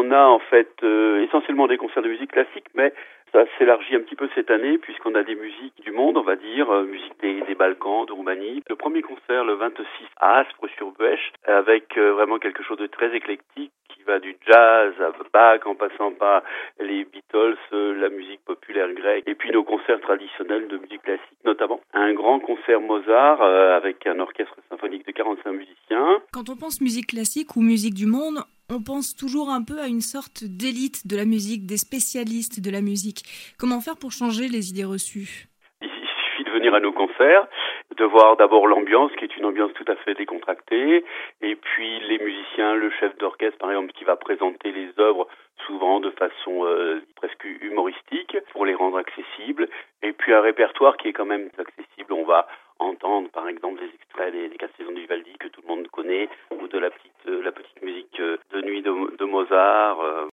On a en fait essentiellement des concerts de musique classique, mais ça s'élargit un petit peu cette année puisqu'on a des musiques du monde, on va dire, musique des Balkans, de Roumanie. Le premier concert le 26 à Aspres-sur-Bêche avec vraiment quelque chose de très éclectique qui va du jazz à Bach en passant par les Beatles, la musique populaire grecque et puis nos concerts traditionnels de musique classique notamment. Un grand concert Mozart avec un orchestre symphonique de 45 musiciens. Quand on pense musique classique ou musique du monde, on pense toujours un peu à une sorte d'élite de la musique, des spécialistes de la musique. Comment faire pour changer les idées reçues ? Il suffit de venir à nos concerts, de voir d'abord l'ambiance, qui est une ambiance tout à fait décontractée, et puis les musiciens, le chef d'orchestre par exemple, qui va présenter les œuvres souvent de façon presque humoristique, pour les rendre accessibles, et puis un répertoire qui est quand même accessible. On va entendre par exemple des extraits des 4 saisons du Vivaldi que tout le monde connaît, ou de la petite musique de nuit de Mozart.